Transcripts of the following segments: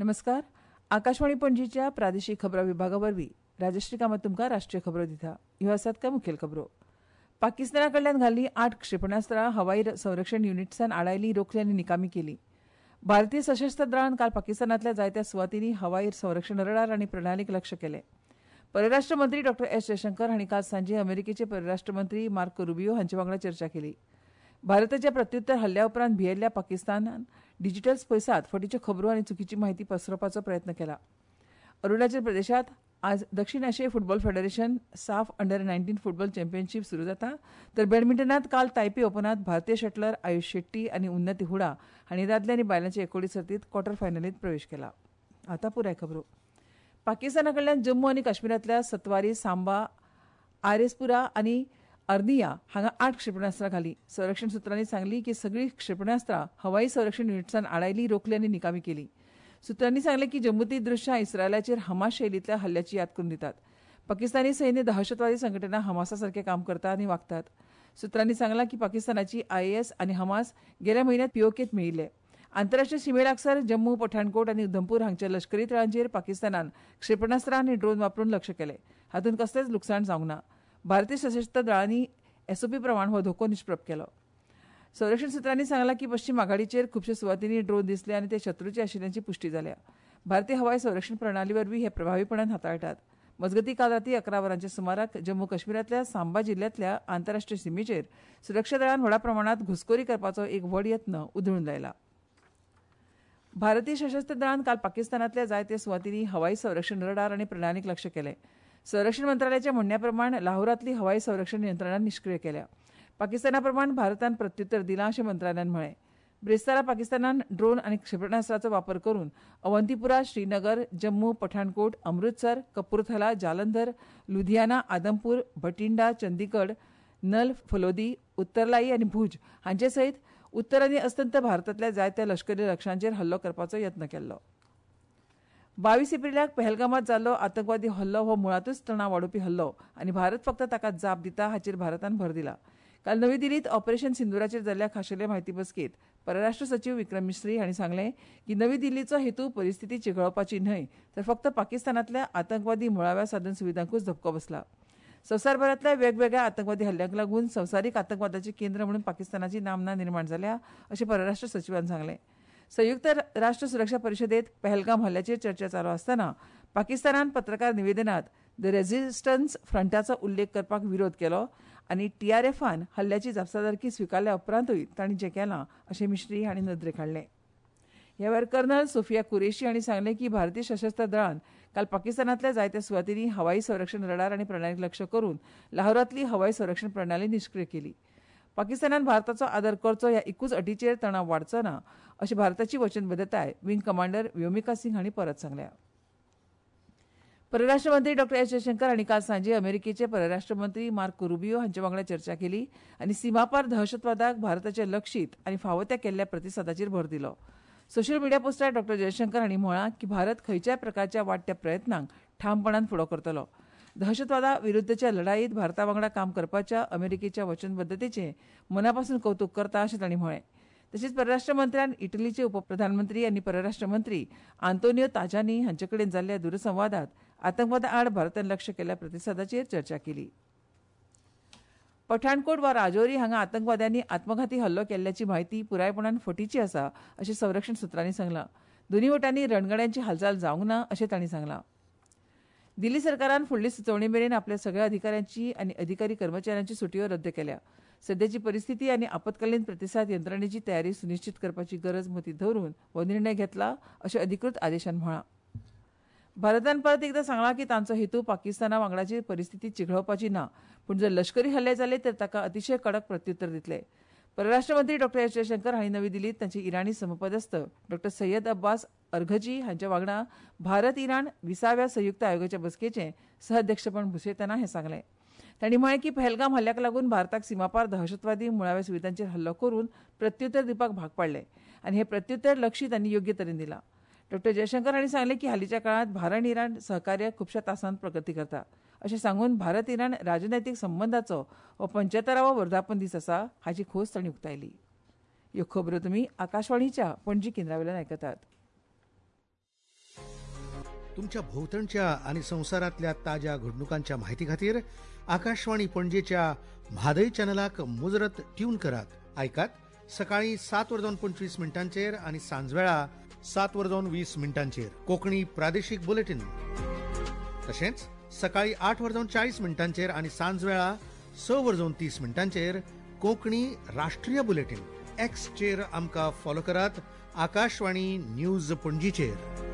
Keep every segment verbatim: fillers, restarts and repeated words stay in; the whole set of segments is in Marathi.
नमस्कार. आकाशवाणी पणजीच्या प्रादेशीक खबरां विभागा वरवीं राजश्री कामत तुमकां राष्ट्रीय खबरो दिता. ह्यो आसात कांय मुखेल खबरो. पाकिस्ताना कडल्यान घाल्ली आठ क्षेपणास्त्रां हवाई संरक्षण युनिट्सान आडायली, रोखली आनी निकामी केली. भारतीय सशस्त्र दळान काल पाकिस्तानांतल्या जायत्या सुवातींनी हवाई संरक्षण रडार आनी प्रणालीक लक्ष्य केलें. परराष्ट्र मंत्री डॉ एस जयशंकर हांणी काल सांजे अमेरिकेचे परराष्ट्र मंत्री मार्को रुबियो हांचे वांगडा चर्चा केली. भारताच्या प्रत्युत्तर हल्ल्या उपरांत भियेल्ल्या पाकिस्तानान डिजिटल स्पेसात फटीच्यो खबरो आनी चुकीची माहिती पसरोवपाचो प्रयत्न केला. अरुणाचल प्रदेशात आज दक्षिण आशिया football federation SAFF under nineteen football championship सुरू जाता, तर बॅडमिंटनात काल तायपी ओपनात भारतीय शटलर आयुष शेट्टी आनी उन्नती हुडा हांणी दादले आनी बायलांचे एकोडी सर्तींत क्वॉर्टर फायनलींत प्रवेश केला. आतां पुराय खबरो. पाकिस्ताना कडल्यान जम्मू आनी काश्मीरांतल्या सत्वारी, सांबा, आरेसपुरा आनी अर्निया हांगा आठ क्षेपणास्त्रां घाली. संरक्षण सुत्रांनी सांगली की सगळीं क्षेपणास्त्रां हवाई संरक्षण युनिट्सान आडायली, रोखली आनी निकामी केली. सुत्रांनी सांगले की जम्मूतलीं दृश्यां इस्रायलाचेर हमास शैलींतल्या हल्ल्याची याद करून दितात. पाकिस्तानी सैन्य दहशतवादी संघटना हमासा सारकें काम करता आनी वागतात. सुत्रांनी सांगलां की पाकिस्तानाची आयएस आनी हमास गेल्या म्हयन्यांत पीओकेत मेळिल्ले. आंतरराष्ट्रीय सीमे लागसार जम्मू, पठाणकोट आनी उधमपूर हांगच्या लश्करी तळांचेर पाकिस्तानान क्षेपणास्त्रां आनी ड्रोन वापरून लक्ष केलें. हातूंत कसलेंच लुकसाण जावंक ना. भारतीय सशस्त्र दळांनी एसओपी प्रमाण हो धोको निश्प्रप केलो. संरक्षण सुत्रांनी सांगलां की पश्चिम आघाडीचेर खुबश्या सुवातींनी ड्रोन दिसले आनी ते शत्रूचे आशिल्ल्याची पुष्टी जाल्या. भारतीय हवाई संरक्षण प्रणाली वरवीं हे प्रभावीपणान हाताळटात. मजगतीं काल रातीं अकरा वरांच्या सुमाराक जम्मू काश्मीरांतल्या सांबा जिल्ल्यांतल्या आंतरराष्ट्रीय सीमेचेर सुरक्षा दळान व्हड प्रमाणांत घुसखोरी करपाचो एक व्हड यत्न उधळून लायला. भारतीय सशस्त्र दळान काल पाकिस्तानांतल्या जायत्या सुवातींनी हवाई संरक्षण रडार आनी प्रणालीक लक्ष केलें. संरक्षण मंत्रालयाच्या म्हणण्या प्रमाण लाहोरांतली हवाई संरक्षण यंत्रणा निश्क्रीय केल्या. पाकिस्ताना प्रमाण भारतान प्रत्युत्तर दिलां अशें मंत्रालयान म्हळें. ब्रेस्तारा पाकिस्तानान ड्रोन आनी क्षेपणास्त्रांचो वापर करून अवंतीपुरा, श्रीनगर, जम्मू, पठाणकोट, अमृतसर, कपूरथला, जालंधर, लुधियाना, आदमपूर, भटिंडा, चंदीगड, नल, फलोदी, उत्तरलाई आनी भुज हांचे सयत उत्तर आनी अस्तंत भारतांतल्या जायत्या लश्करी लक्षांचेर हल्लो करपाचो यत्न केल्लो. बावीस एप्रिलाक पहलगामात जाल्लो आतंकवादी हल्लो हो मुळातूच तणाव वाडोवपी हल्लो आनी भारत फक्त ताका जाप दिता हाचेर भारतान भर दिला. काल नवी दिल्लीत ऑपरेशन सिंदुराचेर जाल्ल्या खाशेले म्हायती बसकेत परराष्ट्र सचिव विक्रम मिस्री हांणी सांगलें की नवी दिल्लीचो हेतू परिस्थिती चिघळोवपाची न्हय, तर फक्त पाकिस्तानांतल्या आतंकवादी मुळाव्या साधन सुविधांकूच धपको बसला. संवसारभरांतल्या वेगवेगळ्या आतंकवादी हल्ल्यांक लागून संवसारीक आतंकवादाचें केंद्र म्हणून पाकिस्तानाची नामना निर्माण जाल्या अशें परराष्ट्र सचिवान सांगलें. संयुक्त राष्ट्र सुरक्षा परिशदेत पहलगाम हल्ल्याचेर चर्चा चालू आसतना पाकिस्तानान पत्रकार निवेदनात द रेझिस्टन्स फ्रंटाचो उल्लेख करपाक विरोध केलो आनी टीआरएफान हल्ल्याची जापसालदारकी स्विकारल्या उपरांतूय तांणी जें केलां अशें मिस्री हांणी नदरेक हाडलें. ह्या वेळार कर्नल सोफिया कुरेशी हांणी सांगलें की भारतीय सशस्त्र दळान काल पाकिस्तानांतल्या जायत्या सुवातींनी हवाई संरक्षण रडार आनी प्रणालीक लक्ष करून लाहोरांतली हवाई संरक्षण प्रणाली निश्क्रीय केली. पाकिस्तानान भारताचो आदर करचो ह्या एकूच अटीचेर तणाव वाडचो ना अशी भारताची वचनबद्धताय विंग कमांडर व्योमिका सिंग हांणी परत सांगल्या. परराष्ट्र मंत्री डॉ एस जयशंकर हांणी काल सांजे अमेरिकेचे परराष्ट्र मंत्री मार्को रुबियो हांचे वांगडा चर्चा केली आनी सीमापार दहशतवादाक भारताच्या लक्षीत आनी फावो त्या केल्ल्या प्रतिसादाचेर भर दिलो. सोशल मिडिया पोस्टार डॉ जयशंकर हांणी म्हळां की भारत खंयच्याय प्रकारच्या वाडट्या प्रयत्नांक ठामपणान फुडो करतलो. दहशतवादा विरुद्धच्या लढाईत भारता वांगडा काम करपाच्या अमेरिकेच्या वचनबद्धतेचें मनापासून कौतुक करता अशें तांणी म्हळें. तशेंच परराष्ट्र मंत्र्यान इटलीचे उपप्रधानमंत्री आनी परराष्ट्र मंत्री आंतोनियो ताजानी हांचे कडेन जाल्ल्या दूरसंवादात आतंकवादा आड भारतान लक्ष केल्ल्या प्रतिसादाचेर चर्चा केली. पठाणकोट वा राजौरी हांगा आतंकवाद्यांनी आत्मघाती हल्लो केल्ल्याची म्हायती पुरायपणान फटीची आसा अशें संरक्षण सुत्रांनी सांगलां. दोनूय वटांनी रणगाड्यांची हालचाल जावंक ना अशें तांणी सांगलां. दिल्ली सरकारान फुडली सुचोवणे मेरेन आपल्या सगळ्या अधिकाऱ्यांची आनी अधिकारी कर्मचाऱ्यांची सुटयो रद्द केल्या. सद्याची परिस्थिती आनी आपतकालीन प्रतिसाद यंत्रणेची तयारी सुनिश्चित करपाची गरज मतींत दवरून हो निर्णय घेतला अशें अधिकृत आदेशान म्हळां. भारतान परत एकदां सांगलां की तांचो हेतू पाकिस्ताना वांगडाची परिस्थिती चिघळोवपाची ना, पूण जर लश्करी हल्ले जाले तर ताका अतिशय कडक प्रत्युत्तर दितले. परराष्ट्र मंत्री डॉ एस जयशंकर हांणी नवी दिल्लीत तांचे इराणी समपदस्थ डॉ सय्यद अब्बास अरघची हांच्या वांगडा भारत इराण विसाव्या संयुक्त आयोगाच्या बसकेचें सहअध्यक्षपण भुशयतना हें सांगलें. तांणी म्हळें की पहलगाम हल्ल्याक लागून भारताक सीमापार दहशतवादी मुळाव्या सुविधांचेर हल्लो करून प्रत्युत्तर दिवपाक भाग पाडलें आनी हें प्रत्युत्तर लक्षीत आनी योग्य तरेन दिलां. डॉ जयशंकर हांणी सांगलें की हालींच्या काळांत भारत इराण सहकार्य खुबश्या तासांत प्रगती करता अशें सांगून भारत इराण राजनैतीक संबंदाचो हो पंच्यात्तरावो वर्धापन दीस आसा हाची खोस तांणी उक्तायली. ह्यो खबरो तुमी आकाशवाणीच्या पणजी केंद्रा वयल्यान आयकतात. तुमच्या भोवतणच्या आणि संसारातल्या ताज्या घडणुकांच्या माहिती खातीर आकाशवाणी पणजेच्या म्हादय चॅनलाक मुजरत ट्यून करात. ऐकात सकाळी सात वरजावन पंचवीस मिनिटांचेर आणि सांजवेळा सात वरजावन वीस मिनिटांचेर कोंकणी प्रादेशीक बुलेटिन. तशेंच सकाळी आठ वरजावन चाळीस मिनिटांचेर आणि सांजवेळा स वरजावन तीस मिनिटांचेर कोंकणी राष्ट्रीय बुलेटिन. एक्सचेर आमकां फॉलो करात. आकाशवाणी न्यूज पणजीचेर.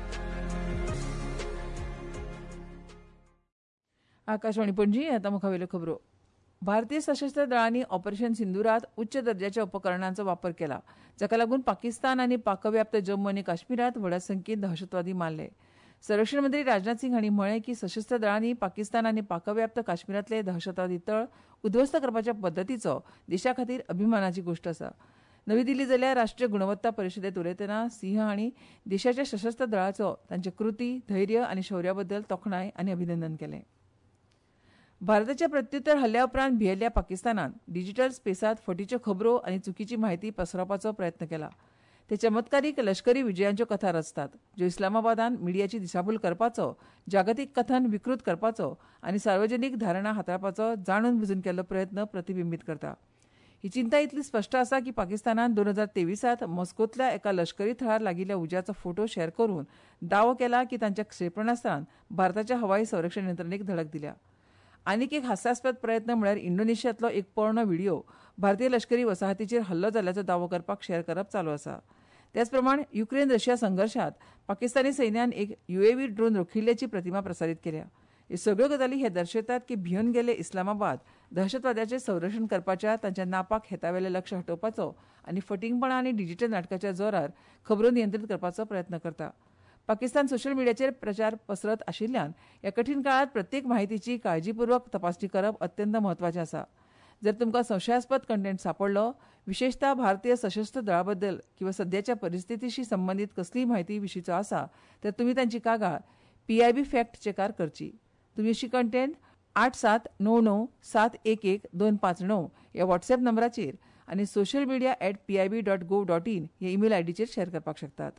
आकाशवाणी पणजी आता मुखावेल्यो खबरो. भारतीय सशस्त्र दळांनी ऑपरेशन सिंधुरात उच्च दर्जाच्या उपकरणांचो वापर केला, जाका लागून पाकिस्तान आनी पाकव्याप्त जम्मू आनी काश्मीरात व्हड संख्येन दहशतवादी मारले. संरक्षण मंत्री राजनाथ सिंग हांणी म्हळें की सशस्त्र दळांनी पाकिस्तान आनी पाकव्याप्त काश्मीरातले दहशतवादी तळ उध्वस्त करपाच्या पद्दतीचो देशा खातीर अभिमानाची गोष्ट आसा. नवी दिल्ली जाल्ल्या राष्ट्रीय गुणवत्ता परिशदेत उलयतना सिंह हांणी देशाच्या सशस्त्र दळाचो तांचे कृती, धैर्य आनी शौर्या बद्दल तोखणाय आनी अभिनंदन केलें. भारताच्या प्रत्युत्तर हल्ल्या उपरांत भियेल्ल्या पाकिस्तानान डिजिटल स्पेसात फटीच्यो खबरो आनी चुकीची म्हायती पसरवपाचो प्रयत्न केला. ते चमत्कारीक लश्करी विजयांच्यो कथा रचतात, ज्यो इस्लामाबादान मिडियाची दिशाभूल करपाचो, जागतीक कथन विकृत करपाचो आनी सार्वजनीक धारणा हाताळपाचो जाणून बुजून केल्लो प्रयत्न प्रतिबिंबीत करता. ही चिंता इतली स्पश्ट आसा की पाकिस्तानान दोन हजार तेवीसात मॉस्कोतल्या एका लश्करी थळार लागिल्ल्या उज्याचो फोटो शॅर करून दावो केला की तांच्या क्षेपणास्त्रान भारताच्या हवाई संरक्षण यंत्रणेक धडक दिल्या. आनीक एक हास्यास्पद प्रयत्न म्हळ्यार इंडोनेशियांतलो एक पोरणो व्हिडिओ भारतीय लश्करी वसाहतीचेर हल्लो जाल्ल्याचो दावो करपाक शॅर करप चालू आसा. त्याच प्रमाण युक्रेन रशिया संघर्शात पाकिस्तानी सैन्यान एक युएव्ही ड्रोन रोखिल्ल्याची प्रतिमा प्रसारीत केल्या. ह्यो सगळ्यो गजाली हे दर्शयतात की भिवन गेले इस्लामाबाद दहशतवाद्याचे संरक्षण करपाच्या तांच्या नापाक हेतावेले लक्ष हटोवपाचो आनी फटिंगपणां आनी डिजिटल नाटकाच्या जोरार खबरो नियंत्रीत करपाचो प्रयत्न करता. पाकिस्तान सोशल मिडियाचेर प्रचार पसरत आशिल्ल्यान ह्या कठीण काळात प्रत्येक माहितीची काळजीपूर्वक तपासणी करप अत्यंत म्हत्वाचें आसा. जर तुमकां संशयास्पद कंटेंट सापडलो, विशेषतः भारतीय सशस्त्र दळा बद्दल किंवा सद्याच्या परिस्थितीशी संबंधित कसलीय म्हायती विशींचो आसा, तर तुमी तांची कागाळ पीआयबी फॅक्ट चेकार करची. तुमी अशी कंटेंट आठ सात णव णव सात एक एक दोन पांच णव ह्या व्हॉट्सॲप नंबराचेर आनी social media at PIB dot gov dot in ह्या ईमेल आयडीचेर शेअर करपाक शकतात.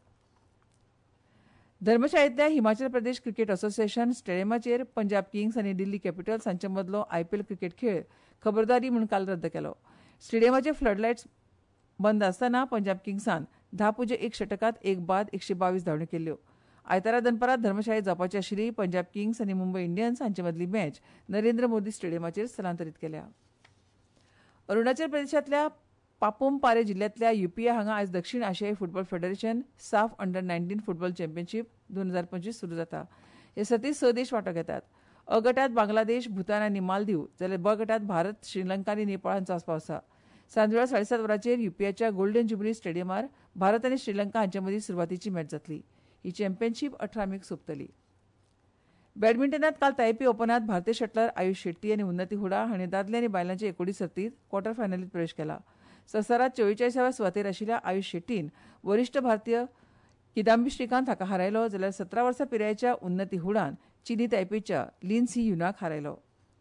धर्मशाळेंतल्या हिमाचल प्रदेश क्रिकेट असोसिएशन स्टेडियमाचेर पंजाब किंग्स आनी दिल्ली कॅपिटल्स हांचे मदलो आयपीएल क्रिकेट खेळ खबरदारी म्हूण काल रद्द केलो. स्टेडियमाचे फ्लडलायट्स बंद आसतना पंजाब किंग्सान धा पुजे एक षटकात एक बाद एकशे बावीस धांवड्यो केल्ल्यो. आयतारा दनपारां धर्मशाळेंत जावपाची आशिल्ली पंजाब किंग्स आनी मुंबय इंडियन्स हांचे मदली मॅच नरेंद्र मोदी स्टेडियमाचेर स्थलांतरीत केल्या. अरुणाचल प्रदेशांतल्या पापुम पारे जिल्ल्यांतल्या युपिया हांगा आयज दक्षिण आशियाई football federation SAFF under nineteen football championship दोन हजार पंचवीस सुरू जाता. हे सर्तींत स देश वांटो घेतात. अ गटांत बांगलादेश, भूतान आनी मालदीव जाल्यार ब गटांत भारत, श्रीलंका आनी नेपाळांचो आस्पाव आसा. सांजवेळा साडेसात वरांचेर युपियाच्या गोल्डन ज्युबिली स्टेडियमार भारत आनी श्रीलंका हांचे मदीं सुरवातीची मॅच जातली. ही चॅम्पियनशीप अठरा मेक सोंपतली. बॅडमिंटनांत काल तायपी ओपनांत भारतीय शटलर आयुष शेट्टी आनी उन्नती हुडा हांणी दादले आनी बायलांचे एकोडी सर्तींत क्वॉर्टर फायनलींत प्रवेश केला. संवसारांत चोवेचाळीसाव्या सुवातेर आशिल्ल्या आयुष शेट्टीन वरिश्ठ भारतीय किदांबी श्रीकांत हाका हारयलो, जाल्यार सतरा वर्सां पिरायेच्या उन्नती हुडान चीनी तायपेच्या लिन सी युनाक हारयलो.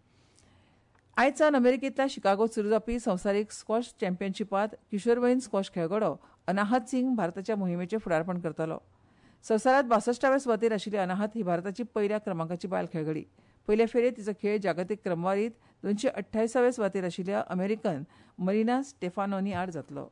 आयज सावन अमेरिकेंतल्या शिकागोत सुरू जावपी संवसारीक स्क्वॉश चॅम्पियनशिपांत किशोरवयीन स्क्वॉश खेळगडो अनाहत सिंग भारताच्या मोहिमेचें फुडारपण करतलो. संवसारांत बासश्टाव्या सुवातेर आशिल्ली अनाहत ही भारताची पयल्या क्रमांकाची बायल खेळगडी. पयल्या फेरयेंत तिचो खेळ जागतीक क्रमवारींत दोनशे अठ्ठावीसाव्या सुवातेर आशिल्ल्या अमेरिकन मरिना स्टेफानोनी आड जातलो.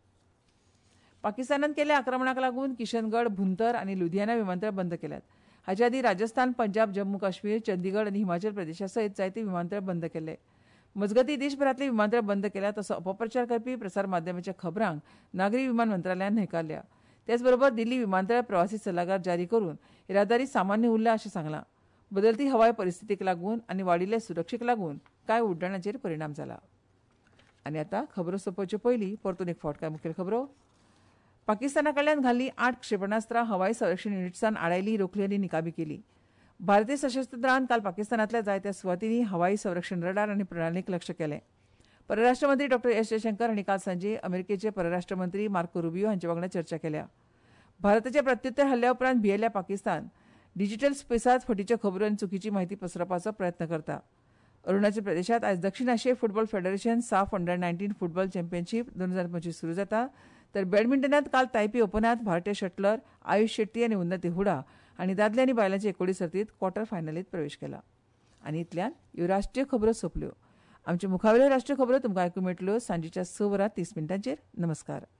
पाकिस्तानान केल्ल्या आक्रमणाक लागून किशनगड, भुंतर आनी लुधियाना विमानतळ बंद केल्यात. हाचे आदीं राजस्थान, पंजाब, जम्मू काश्मीर, चंदीगड आनी हिमाचल प्रदेशा सयत जायते विमानतळ बंद केले. मजगतीं देशभरांतले विमानतळ बंद केल्यात असो अपप्रचार करपी प्रसार माध्यमांच्या खबरांक नागरी विमान मंत्रालयान न्हयकारल्या. त्याच बरोबर दिल्ली विमानतळ प्रवासी सल्लागार जारी करून येरादारी सामान्य उरल्या अशें सांगलां. बदलती हवाय परिस्थितीक लागून आनी वाडिल्ले सुरक्षेक लागून कांय उड्डाणांचेर परिणाम जाला. आनी आतां खबरो सोंपोवचे पयलीं परतून एक फावट कांय मुखेल खबरो. पाकिस्ताना कडल्यान घाल्ली आठ क्षेपणास्त्रां हवाई संरक्षण युनिट्सान आडायली, रोखली आनी निकाबी केली. भारतीय सशस्त्र दळान काल पाकिस्तानांतल्या जायत्या सुवातींनी हवाई संरक्षण रडार आनी प्रणालीक लक्ष केलें. परराष्ट्र मंत्री डॉ एस जयशंकर हांणी काल सांजे अमेरिकेचे परराष्ट्र मंत्री मार्को रुबियो हांचे वांगडा चर्चा केल्या. भारताच्या प्रत्युत्तर हल्ल्या उपरांत भियेल्ल्या पाकिस्तान डिजिटल स्पेसात फटीच्यो खबरो आनी चुकीची म्हायती पसरवपाचो प्रयत्न करता. अरुणाचल प्रदेशांत आयज दक्षिण आशियाई football federation SAFF under nineteen football championship दोन हजार पंचवीस सुरू जाता. तर बॅडमिंटनांत काल तायपी ओपनांत भारतीय शटलर आयुष शेट्टी आनी उन्नती हुडा आनी दादले आनी बायलांचे एकोडी सर्तीत क्वॉर्टर फायनलीत प्रवेश केला. आनी इतल्यान ह्यो राष्ट्रीय खबरो सोंपल्यो. आमचे मुखावेल्यो राष्ट्रीय खबरो तुमकां आयकूंक मेळटल्यो सांजेच्या स वरां तीस मिनटांचेर. नमस्कार.